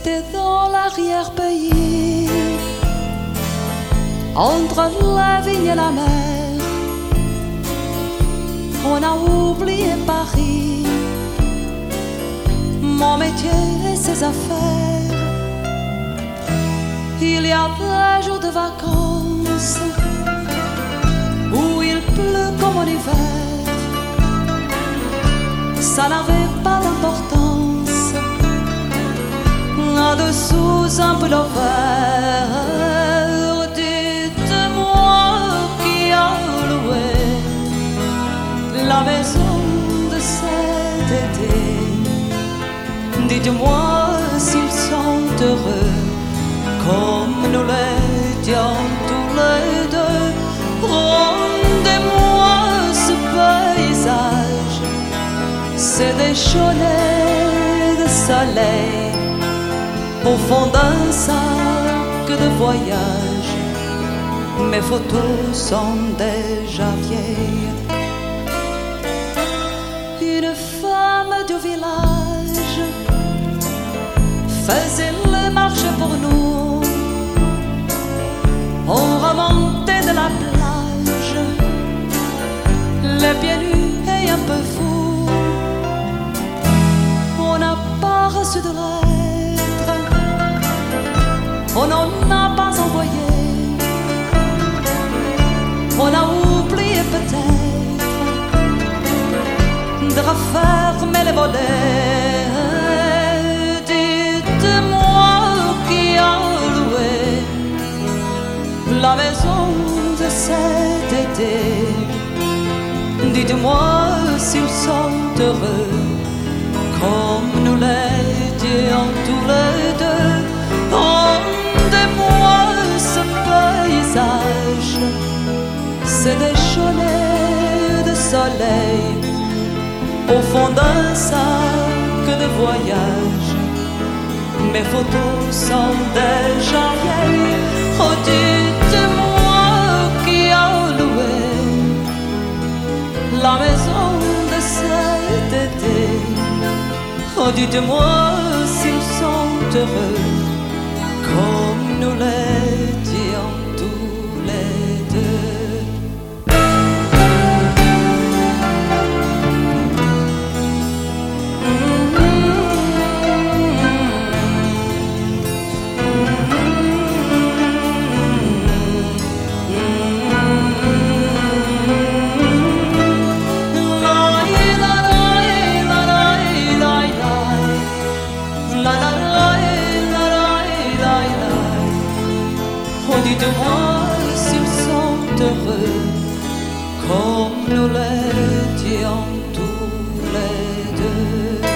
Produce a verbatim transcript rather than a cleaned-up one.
C'était dans l'arrière-pays, entre la vigne et la mer. On a oublié Paris, mon métier et ses affaires. Il y a un jour de vacances où il pleut comme en hiver. Ça n'avait pas d'importance, en dessous un peu l'envers. Dites-moi qui a loué la maison de cet été. Dites-moi s'ils sont heureux comme nous l'étions tous les deux. Rendez-moi ce paysage, c'est des chalets de soleil au fond d'un sac de voyage. Mes photos sont déjà vieilles. Une femme du village faisait le marché pour nous. On remontait de la plage, les pieds nus et un peu fous. On n'a pas reçu de lettres, on n'en a pas envoyé. On a oublié peut-être de refermer les volets. Dites-moi qui a loué la maison de cet été. Dites-moi s'ils sont heureux comme nous l'étions tous les deux. Rendez-moi ce paysage, c'est des chalets de soleil au fond d'un sac de voyage. Mes photos sont déjà vieilles. Oh, dites-moi qui a loué la maison de cet été. Oh, dites-moi s'ils sont heureux comme nous l'étions tous les deux. Dites-moi s'ils sont heureux comme nous l'étions tous les deux.